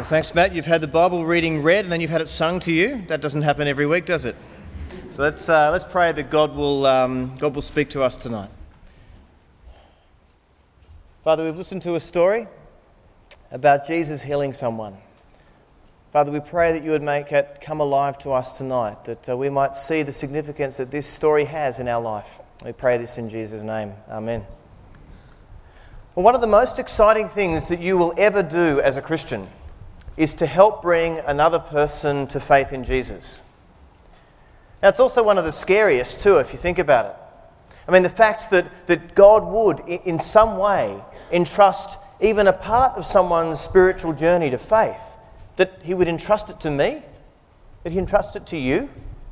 Well, thanks, Matt. You've had the Bible reading read and then you've had it sung to you. That doesn't happen every week, does it? So let's pray that God will speak to us tonight. Father, we've listened to a story about Jesus healing someone. Father, we pray that you would make it come alive to us tonight, that we might see the significance that this story has in our life. We pray this in Jesus' name. Amen. Well, one of the most exciting things that you will ever do as a Christian is to help bring another person to faith in Jesus. Now, it's also one of the scariest too, if you think about it. I mean, the fact that God would, in some way, entrust even a part of someone's spiritual journey to faith, that he would entrust it to me, that he entrust it to you,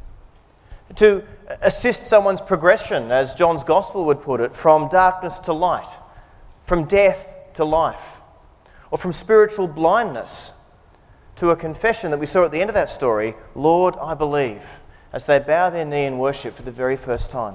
to assist someone's progression, as John's Gospel would put it, from darkness to light, from death to life, or from spiritual blindness to a confession that we saw at the end of that story, Lord, I believe, as they bow their knee in worship for the very first time.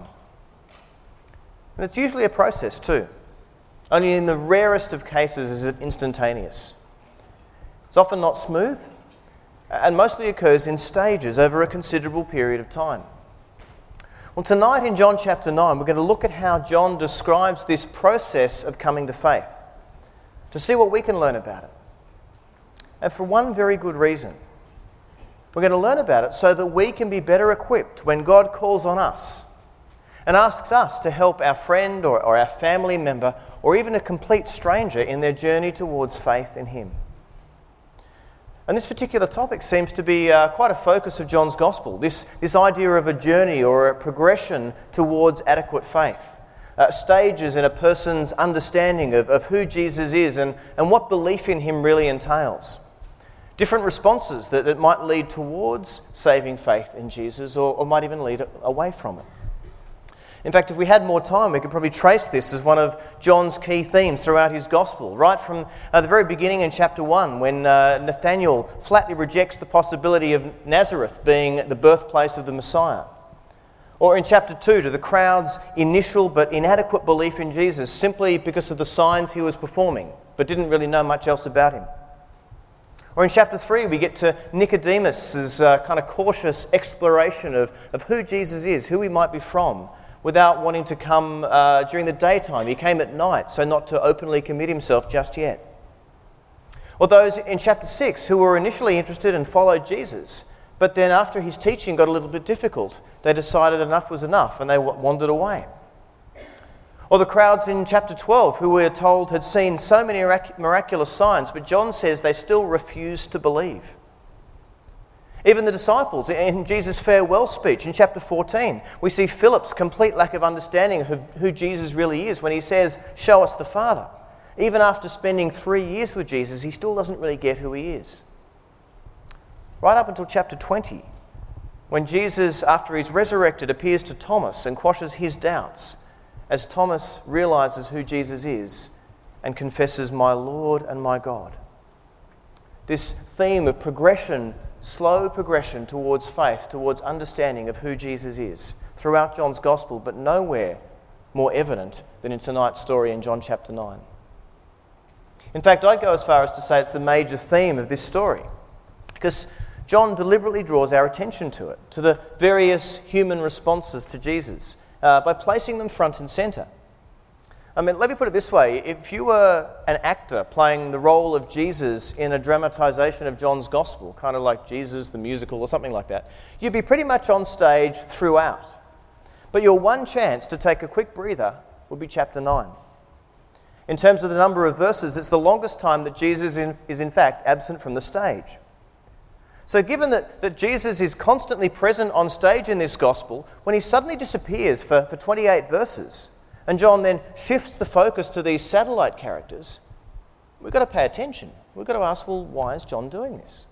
And it's usually a process too. Only in the rarest of cases is it instantaneous. It's often not smooth, and mostly occurs in stages over a considerable period of time. Well, tonight in John chapter 9, we're going to look at how John describes this process of coming to faith, to see what we can learn about it. And for one very good reason. We're going to learn about it so that we can be better equipped when God calls on us and asks us to help our friend or our family member or even a complete stranger in their journey towards faith in Him. And this particular topic seems to be quite a focus of John's Gospel, this idea of a journey or a progression towards adequate faith. Stages in a person's understanding of who Jesus is and what belief in Him really entails. Different responses that might lead towards saving faith in Jesus or might even lead away from it. In fact, if we had more time, we could probably trace this as one of John's key themes throughout his Gospel, right from the very beginning in chapter 1, when Nathanael flatly rejects the possibility of Nazareth being the birthplace of the Messiah. Or in chapter 2, to the crowd's initial but inadequate belief in Jesus simply because of the signs he was performing, but didn't really know much else about him. Or in chapter 3, we get to Nicodemus' kind of cautious exploration of who Jesus is, who he might be from, without wanting to come during the daytime. He came at night, so not to openly commit himself just yet. Or those in chapter 6 who were initially interested and followed Jesus, but then after his teaching got a little bit difficult, they decided enough was enough and they wandered away. Or the crowds in chapter 12 who we're told had seen so many miraculous signs, but John says they still refused to believe. Even the disciples in Jesus' farewell speech in chapter 14, we see Philip's complete lack of understanding of who Jesus really is when he says, "Show us the Father." Even after spending 3 years with Jesus, he still doesn't really get who he is. Right up until chapter 20, when Jesus, after he's resurrected, appears to Thomas and quashes his doubts, as Thomas realizes who Jesus is and confesses, "My Lord and my God." This theme of progression, slow progression towards faith, towards understanding of who Jesus is, throughout John's Gospel, but nowhere more evident than in tonight's story in John chapter 9. In fact, I'd go as far as to say it's the major theme of this story, because John deliberately draws our attention to it, to the various human responses to Jesus, by placing them front and centre. I mean, let me put it this way. If you were an actor playing the role of Jesus in a dramatisation of John's Gospel, kind of like Jesus the musical or something like that, you'd be pretty much on stage throughout. But your one chance to take a quick breather would be chapter 9. In terms of the number of verses, it's the longest time that Jesus is in fact absent from the stage. So given that Jesus is constantly present on stage in this Gospel, when he suddenly disappears for 28 verses, and John then shifts the focus to these satellite characters, we've got to pay attention. We've got to ask, well, why is John doing this?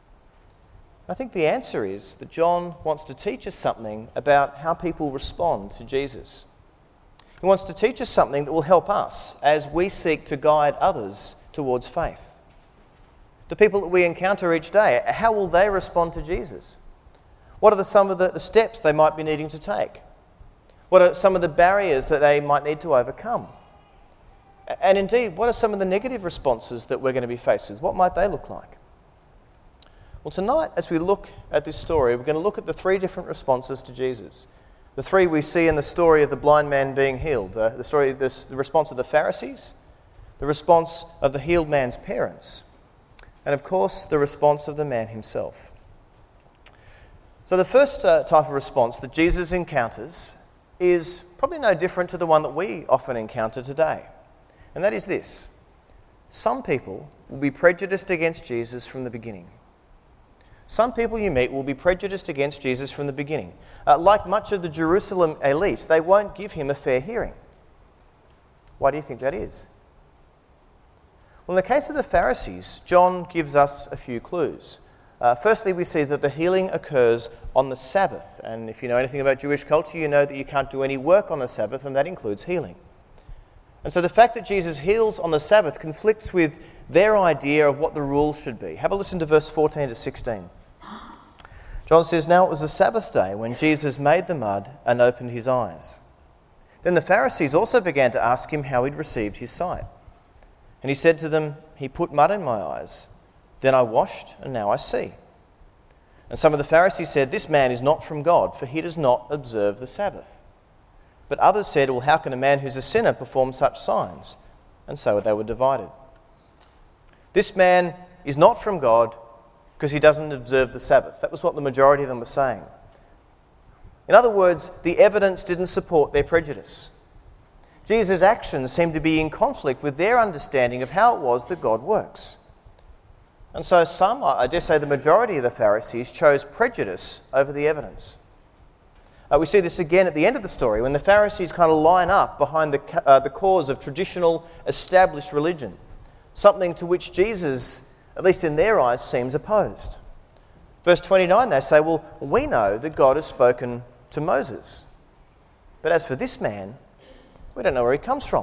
I think the answer is that John wants to teach us something about how people respond to Jesus. He wants to teach us something that will help us as we seek to guide others towards faith. The people that we encounter each day, how will they respond to Jesus? What are some of the steps they might be needing to take? What are some of the barriers that they might need to overcome? And indeed, what are some of the negative responses that we're going to be faced with? What might they look like? Well, tonight, as we look at this story, we're going to look at the three different responses to Jesus. The three we see in the story of the blind man being healed. The response of the Pharisees, the response of the healed man's parents, and of course, the response of the man himself. So the first type of response that Jesus encounters is probably no different to the one that we often encounter today. And that is this: some people will be prejudiced against Jesus from the beginning. Some people you meet will be prejudiced against Jesus from the beginning. Like much of the Jerusalem elite, they won't give him a fair hearing. Why do you think that is? Well, in the case of the Pharisees, John gives us a few clues. Firstly, we see that the healing occurs on the Sabbath. And if you know anything about Jewish culture, you know that you can't do any work on the Sabbath, and that includes healing. And so the fact that Jesus heals on the Sabbath conflicts with their idea of what the rules should be. Have a listen to verse 14 to 16. John says, "Now it was the Sabbath day when Jesus made the mud and opened his eyes. Then the Pharisees also began to ask him how he'd received his sight. And he said to them, 'He put mud in my eyes. Then I washed, and now I see.' And some of the Pharisees said, 'This man is not from God, for he does not observe the Sabbath.' But others said, 'Well, how can a man who's a sinner perform such signs?' And so they were divided. 'This man is not from God because he doesn't observe the Sabbath.' That was what the majority of them were saying. In other words, the evidence didn't support their prejudice. Jesus' actions seemed to be in conflict with their understanding of how it was that God works. And so some, I dare say the majority of the Pharisees, chose prejudice over the evidence. We see this again at the end of the story when the Pharisees kind of line up behind the cause of traditional established religion, something to which Jesus, at least in their eyes, seems opposed. Verse 29, they say, "Well, we know that God has spoken to Moses. But as for this man, we don't know where he comes from."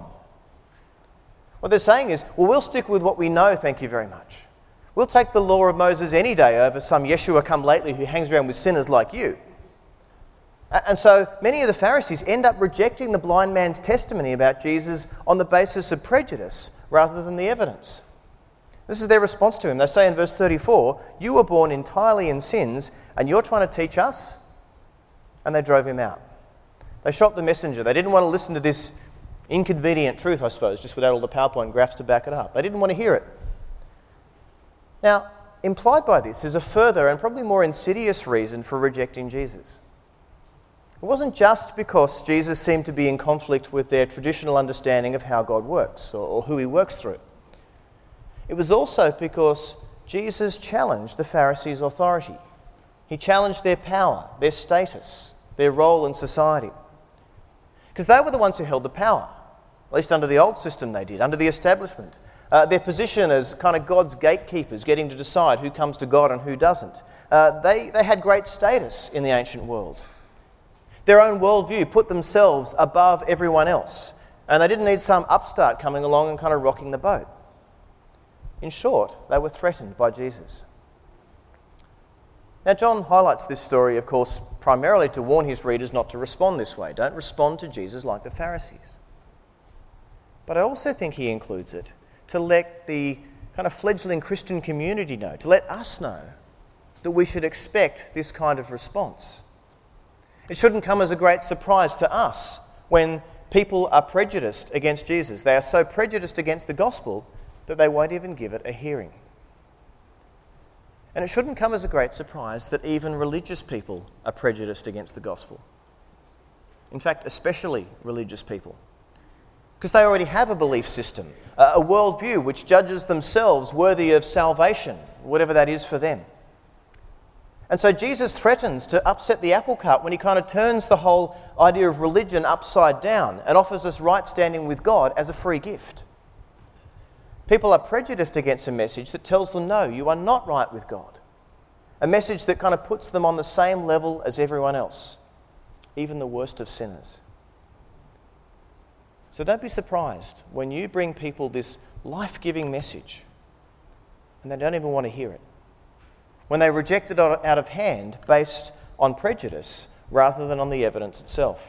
What they're saying is, well, we'll stick with what we know, thank you very much. We'll take the law of Moses any day over some Yeshua come lately who hangs around with sinners like you. And so many of the Pharisees end up rejecting the blind man's testimony about Jesus on the basis of prejudice rather than the evidence. This is their response to him. They say in verse 34, "You were born entirely in sins, and you're trying to teach us?" And they drove him out. They shot the messenger. They didn't want to listen to this inconvenient truth, I suppose, just without all the PowerPoint graphs to back it up. They didn't want to hear it. Now, implied by this is a further and probably more insidious reason for rejecting Jesus. It wasn't just because Jesus seemed to be in conflict with their traditional understanding of how God works or who he works through. It was also because Jesus challenged the Pharisees' authority. He challenged their power, their status, their role in society. Because they were the ones who held the power, at least under the old system they did, under the establishment. Their position as kind of God's gatekeepers, getting to decide who comes to God and who doesn't. They had great status in the ancient world. Their own worldview put themselves above everyone else, and they didn't need some upstart coming along and kind of rocking the boat. In short, they were threatened by Jesus. Now, John highlights this story, of course, primarily to warn his readers not to respond this way. Don't respond to Jesus like the Pharisees. But I also think he includes it to let the kind of fledgling Christian community know, to let us know that we should expect this kind of response. It shouldn't come as a great surprise to us when people are prejudiced against Jesus. They are so prejudiced against the gospel that they won't even give it a hearing. And it shouldn't come as a great surprise that even religious people are prejudiced against the gospel. In fact, especially religious people. Because they already have a belief system, a worldview which judges themselves worthy of salvation, whatever that is for them. And so Jesus threatens to upset the apple cart when he kind of turns the whole idea of religion upside down and offers us right standing with God as a free gift. People are prejudiced against a message that tells them, no, you are not right with God. A message that kind of puts them on the same level as everyone else, even the worst of sinners. So don't be surprised when you bring people this life-giving message and they don't even want to hear it. When they reject it out of hand based on prejudice rather than on the evidence itself.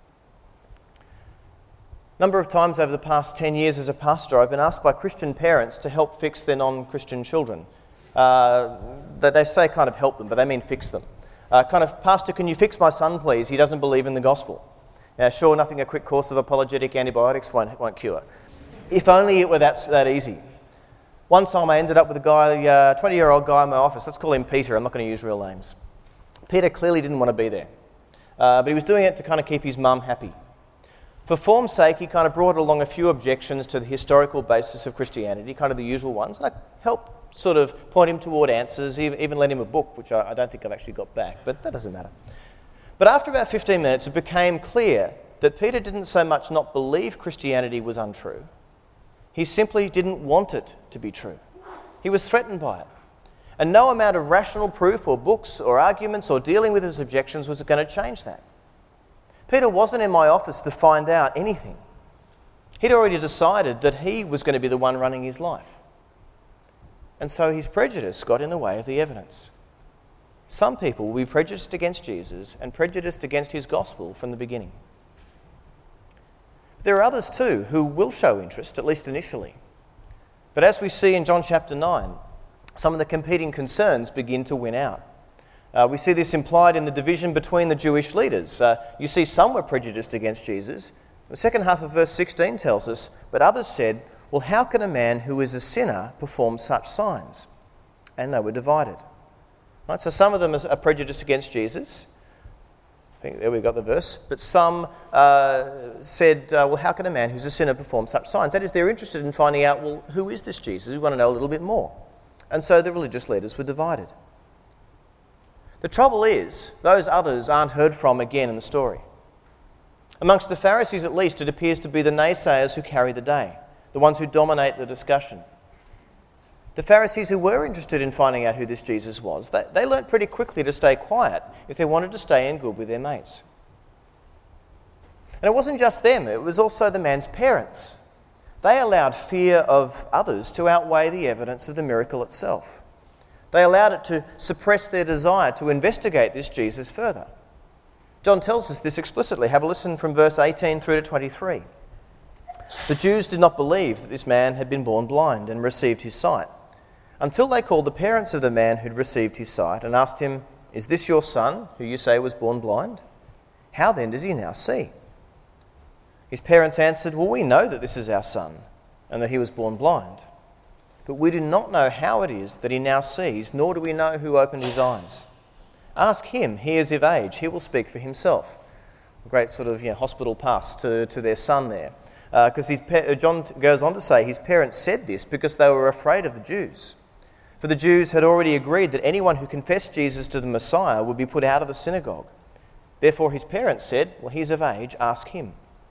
A number of times over the past 10 years as a pastor, I've been asked by Christian parents to help fix their non-Christian children. that they say kind of help them, but they mean fix them. Pastor, can you fix my son, please? He doesn't believe in the gospel. Now, sure, nothing a quick course of apologetic antibiotics won't cure. If only it were that easy. One time I ended up with a guy, 20-year-old guy in my office. Let's call him Peter. I'm not going to use real names. Peter clearly didn't want to be there, but he was doing it to kind of keep his mum happy. For form's sake, he kind of brought along a few objections to the historical basis of Christianity, kind of the usual ones, and I helped sort of point him toward answers, even lent him a book, which I don't think I've actually got back, but that doesn't matter. But after about 15 minutes, it became clear that Peter didn't so much not believe Christianity was untrue, he simply didn't want it to be true. He was threatened by it. And no amount of rational proof or books or arguments or dealing with his objections was going to change that. Peter wasn't in my office to find out anything. He'd already decided that he was going to be the one running his life. And so his prejudice got in the way of the evidence. Some people will be prejudiced against Jesus and prejudiced against his gospel from the beginning. There are others too who will show interest, at least initially. But as we see in John chapter 9, some of the competing concerns begin to win out. We see this implied in the division between the Jewish leaders. You see some were prejudiced against Jesus. The second half of verse 16 tells us, but others said, well, how can a man who is a sinner perform such signs? And they were divided. Right, so some of them are prejudiced against Jesus. I think there we got the verse. But some said, well, how can a man who's a sinner perform such signs? That is, they're interested in finding out, well, who is this Jesus? We want to know a little bit more. And so the religious leaders were divided. The trouble is, those others aren't heard from again in the story. Amongst the Pharisees, at least, it appears to be the naysayers who carry the day, the ones who dominate the discussion. The Pharisees who were interested in finding out who this Jesus was, they learnt pretty quickly to stay quiet if they wanted to stay in good with their mates. And it wasn't just them, it was also the man's parents. They allowed fear of others to outweigh the evidence of the miracle itself. They allowed it to suppress their desire to investigate this Jesus further. John tells us this explicitly. Have a listen from verse 18 through to 23. The Jews did not believe that this man had been born blind and received his sight, until they called the parents of the man who'd received his sight and asked him, is this your son, who you say was born blind? How then does he now see? His parents answered, well, we know that this is our son and that he was born blind. But we do not know how it is that he now sees, nor do we know who opened his eyes. Ask him, he is of age, he will speak for himself. A great sort of hospital pass to their son there. Because John goes on to say his parents said this because they were afraid of the Jews. For the Jews had already agreed that anyone who confessed Jesus to the Messiah would be put out of the synagogue. Therefore his parents said, well, he's of age, ask him.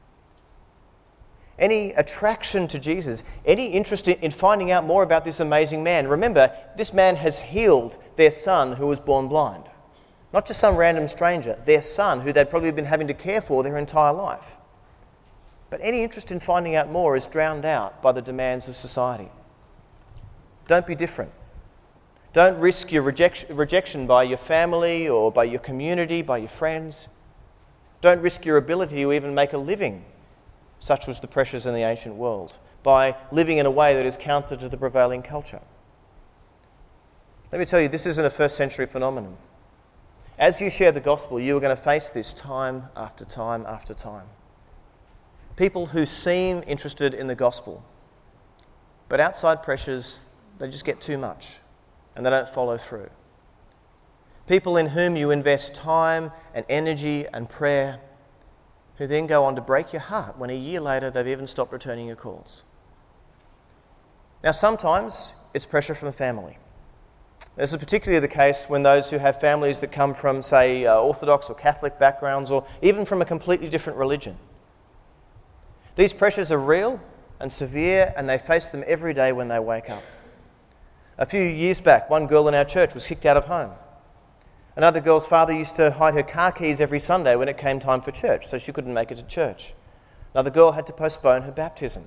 Any attraction to Jesus, any interest in finding out more about this amazing man. Remember, this man has healed their son who was born blind. Not just some random stranger, their son who they'd probably been having to care for their entire life. But any interest in finding out more is drowned out by the demands of society. Don't be different. Don't risk your rejection by your family or by your community, by your friends. Don't risk your ability to even make a living. Such was the pressures in the ancient world, by living in a way that is counter to the prevailing culture. Let me tell you, this isn't a first century phenomenon. As you share the gospel, you are going to face this time after time after time. People who seem interested in the gospel, but outside pressures, they just get too much and they don't follow through. People in whom you invest time and energy and prayer, who then go on to break your heart when a year later they've even stopped returning your calls. Now, sometimes it's pressure from family. This is particularly the case when those who have families that come from, say, Orthodox or Catholic backgrounds, or even from a completely different religion. These pressures are real and severe, and they face them every day when they wake up. A few years back, one girl in our church was kicked out of home. Another girl's father used to hide her car keys every Sunday when it came time for church, so she couldn't make it to church. Another girl had to postpone her baptism.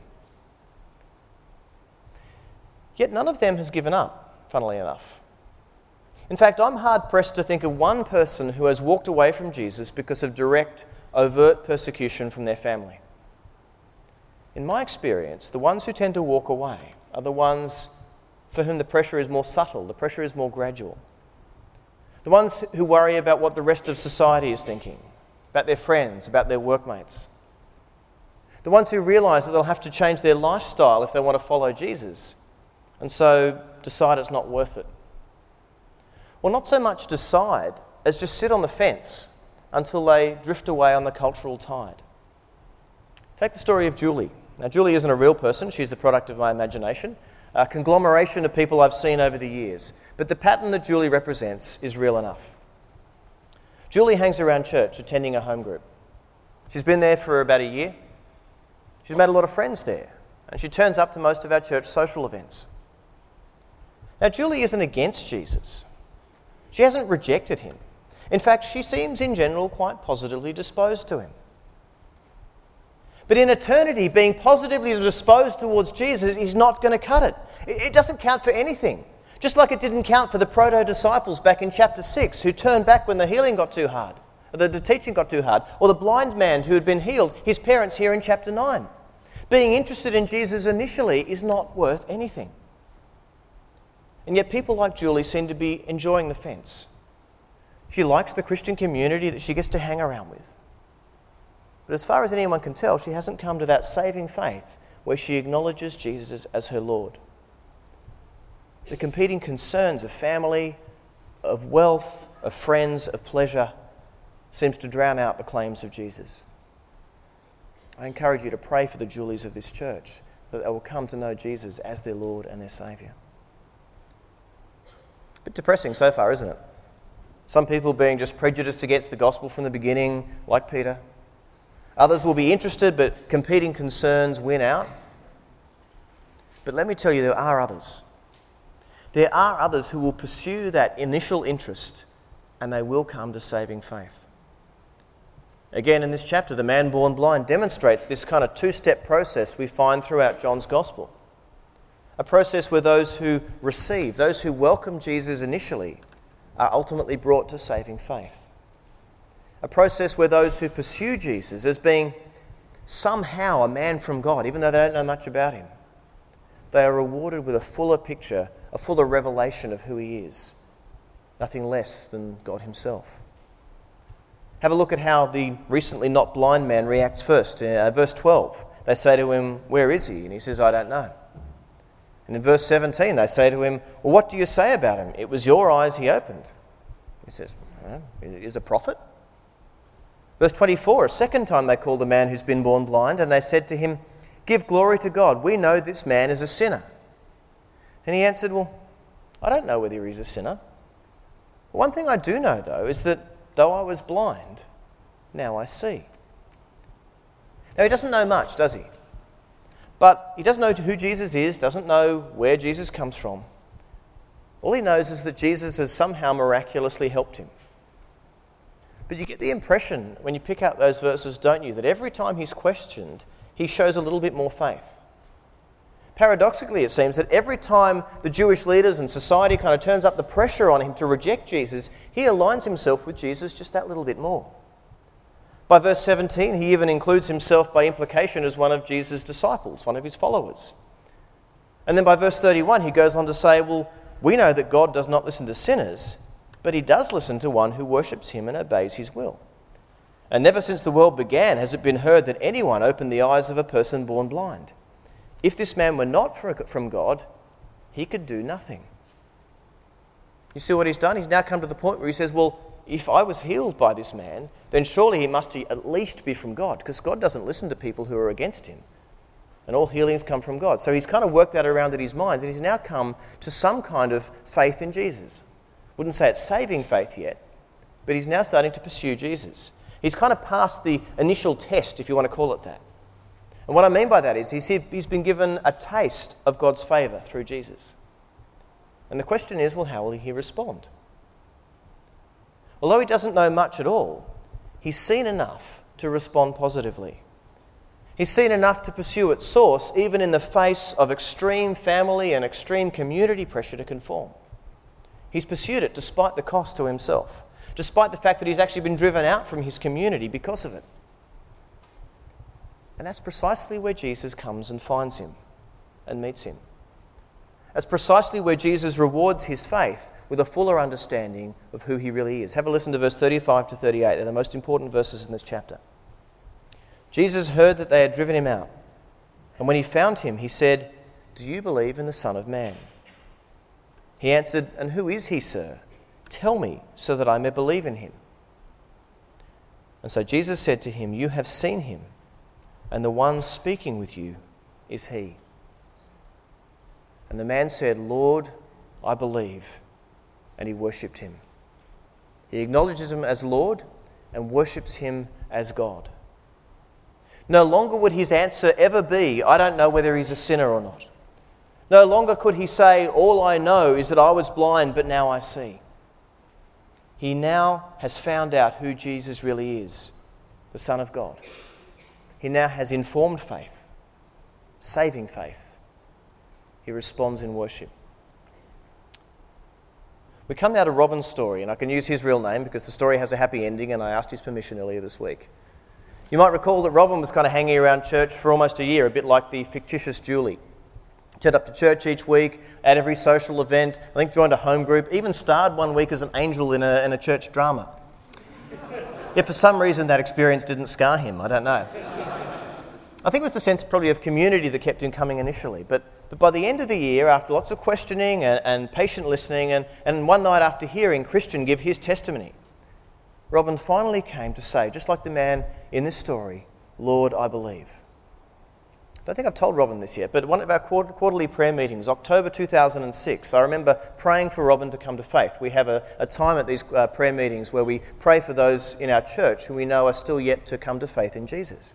Yet none of them has given up, funnily enough. In fact, I'm hard-pressed to think of one person who has walked away from Jesus because of direct, overt persecution from their family. In my experience, the ones who tend to walk away are the ones for whom the pressure is more subtle, the pressure is more gradual. The ones who worry about what the rest of society is thinking, about their friends, about their workmates. The ones who realise that they'll have to change their lifestyle if they want to follow Jesus, and so decide it's not worth it. Well, not so much decide as just sit on the fence until they drift away on the cultural tide. Take the story of Julie. Now, Julie isn't a real person. She's the product of my imagination, a conglomeration of people I've seen over the years. But the pattern that Julie represents is real enough. Julie hangs around church, attending a home group. She's been there for about a year. She's made a lot of friends there, and she turns up to most of our church social events. Now, Julie isn't against Jesus. She hasn't rejected him. In fact, she seems in general quite positively disposed to him. But in eternity, being positively disposed towards Jesus is not going to cut it. It doesn't count for anything. Just like it didn't count for the proto-disciples back in chapter 6 who turned back when the healing got too hard, or the teaching got too hard, or the blind man who had been healed, his parents here in chapter 9. Being interested in Jesus initially is not worth anything. And yet people like Julie seem to be enjoying the fence. She likes the Christian community that she gets to hang around with. But as far as anyone can tell, she hasn't come to that saving faith where she acknowledges Jesus as her Lord. The competing concerns of family, of wealth, of friends, of pleasure seems to drown out the claims of Jesus. I encourage you to pray for the Julies of this church, that they will come to know Jesus as their Lord and their Saviour. A bit depressing so far, isn't it? Some people being just prejudiced against the gospel from the beginning, like Peter. Others will be interested, but competing concerns win out. But let me tell you, there are others. There are others who will pursue that initial interest, and they will come to saving faith. Again, in this chapter, the man born blind demonstrates this kind of two-step process we find throughout John's Gospel. A process where those who receive, those who welcome Jesus initially, are ultimately brought to saving faith. A process where those who pursue Jesus as being somehow a man from God, even though they don't know much about him, they are rewarded with a fuller picture, a fuller revelation of who he is. Nothing less than God himself. Have a look at how the recently not blind man reacts first. Verse 12, they say to him, "Where is he?" And he says, "I don't know." And in verse 17, they say to him, "Well, what do you say about him? It was your eyes he opened." He says, "He is a prophet." Verse 24, a second time they called the man who's been born blind, and they said to him, "Give glory to God. We know this man is a sinner." And he answered, "Well, I don't know whether he's a sinner. One thing I do know, though, is that though I was blind, now I see." Now, he doesn't know much, does he? But he doesn't know who Jesus is, doesn't know where Jesus comes from. All he knows is that Jesus has somehow miraculously helped him. But you get the impression when you pick out those verses, don't you, that every time he's questioned, he shows a little bit more faith. Paradoxically, it seems that every time the Jewish leaders and society kind of turns up the pressure on him to reject Jesus, he aligns himself with Jesus just that little bit more. By verse 17, he even includes himself by implication as one of Jesus' disciples, one of his followers. And then by verse 31, he goes on to say, well, we know that God does not listen to sinners, but he does listen to one who worships him and obeys his will. And never since the world began has it been heard that anyone opened the eyes of a person born blind. If this man were not from God, he could do nothing. You see what he's done? He's now come to the point where he says, well, if I was healed by this man, then surely he must at least be from God, because God doesn't listen to people who are against him. And all healings come from God. So he's kind of worked that around in his mind, and he's now come to some kind of faith in Jesus. Wouldn't say it's saving faith yet, but he's now starting to pursue Jesus. He's kind of passed the initial test, if you want to call it that. And what I mean by that is he's been given a taste of God's favour through Jesus. And the question is, well, how will he respond? Although he doesn't know much at all, he's seen enough to respond positively. He's seen enough to pursue its source, even in the face of extreme family and extreme community pressure to conform. He's pursued it despite the cost to himself, despite the fact that he's actually been driven out from his community because of it. And that's precisely where Jesus comes and finds him and meets him. That's precisely where Jesus rewards his faith with a fuller understanding of who he really is. Have a listen to verse 35 to 38. They're the most important verses in this chapter. Jesus heard that they had driven him out, and when he found him, he said, "Do you believe in the Son of Man?" He answered, "And who is he, sir? Tell me, so that I may believe in him." And so Jesus said to him, "You have seen him, and the one speaking with you is he." And the man said, "Lord, I believe," and he worshipped him. He acknowledges him as Lord and worships him as God. No longer would his answer ever be, "I don't know whether he's a sinner or not." No longer could he say, "All I know is that I was blind, but now I see." He now has found out who Jesus really is, the Son of God. He now has informed faith, saving faith. He responds in worship. We come now to Robin's story, and I can use his real name because the story has a happy ending, and I asked his permission earlier this week. You might recall that Robin was kind of hanging around church for almost a year, a bit like the fictitious Julie. Turned up to church each week, at every social event, I think joined a home group, even starred one week as an angel in a church drama. Yet for some reason that experience didn't scar him, I don't know. I think it was the sense probably of community that kept him coming initially, but by the end of the year, after lots of questioning and patient listening, and one night after hearing Christian give his testimony, Robin finally came to say, just like the man in this story, "Lord, I believe." I don't think I've told Robin this yet, but at one of our quarterly prayer meetings, October 2006, I remember praying for Robin to come to faith. We have a time at these prayer meetings where we pray for those in our church who we know are still yet to come to faith in Jesus.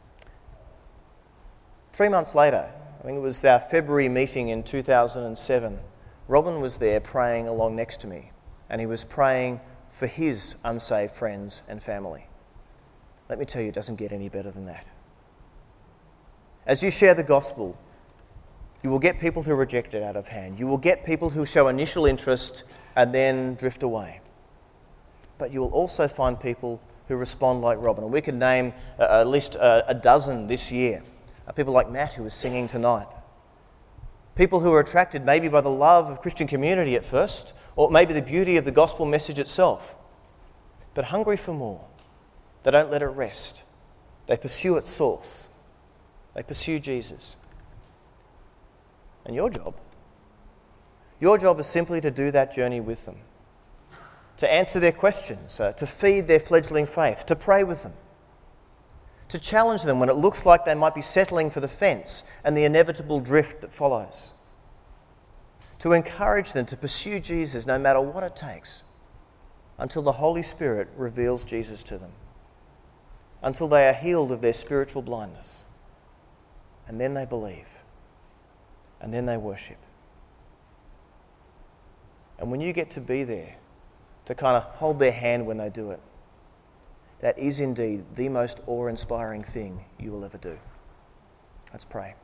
3 months later, I think it was our February meeting in 2007, Robin was there praying along next to me, and he was praying for his unsaved friends and family. Let me tell you, it doesn't get any better than that. As you share the gospel, you will get people who reject it out of hand. You will get people who show initial interest and then drift away. But you will also find people who respond like Robin. And we could name at least a dozen this year. People like Matt, who is singing tonight. People who are attracted maybe by the love of Christian community at first, or maybe the beauty of the gospel message itself, but hungry for more. They don't let it rest. They pursue its source. They pursue Jesus. And your job is simply to do that journey with them, to answer their questions, to feed their fledgling faith, to pray with them, to challenge them when it looks like they might be settling for the fence and the inevitable drift that follows, to encourage them to pursue Jesus no matter what it takes, until the Holy Spirit reveals Jesus to them, until they are healed of their spiritual blindness. And then they believe. And then they worship. And when you get to be there, to kind of hold their hand when they do it, that is indeed the most awe-inspiring thing you will ever do. Let's pray.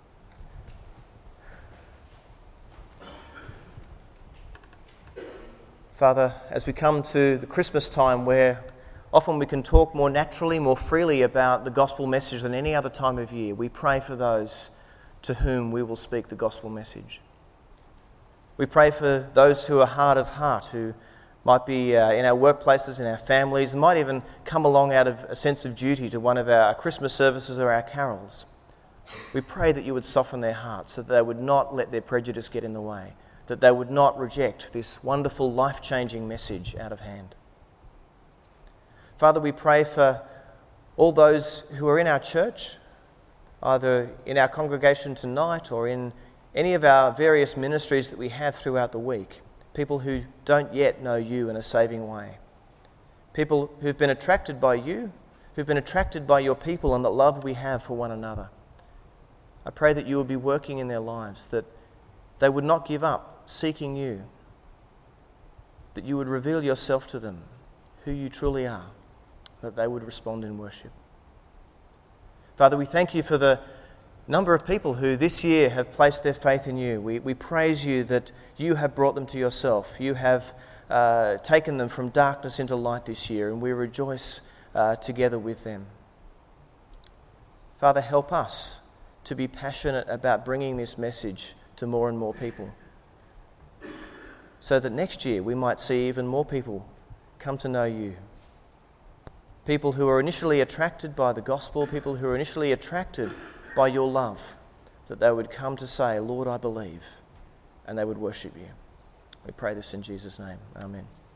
Father, as we come to the Christmas time where often we can talk more naturally, more freely about the gospel message than any other time of year, we pray for those to whom we will speak the gospel message. We pray for those who are hard of heart, who might be in our workplaces, in our families, and might even come along out of a sense of duty to one of our Christmas services or our carols. We pray that you would soften their hearts so that they would not let their prejudice get in the way, that they would not reject this wonderful, life-changing message out of hand. Father, we pray for all those who are in our church, either in our congregation tonight or in any of our various ministries that we have throughout the week, people who don't yet know you in a saving way, people who've been attracted by you, who've been attracted by your people and the love we have for one another. I pray that you will be working in their lives, that they would not give up seeking you, that you would reveal yourself to them, who you truly are, that they would respond in worship. Father, we thank you for the number of people who this year have placed their faith in you. We praise you that you have brought them to yourself. You have taken them from darkness into light this year, and we rejoice together with them. Father, help us to be passionate about bringing this message to more and more people, so that next year we might see even more people come to know you. People who are initially attracted by the gospel, people who are initially attracted by your love, that they would come to say, Lord, I believe, and they would worship you. We pray this in Jesus' name. Amen.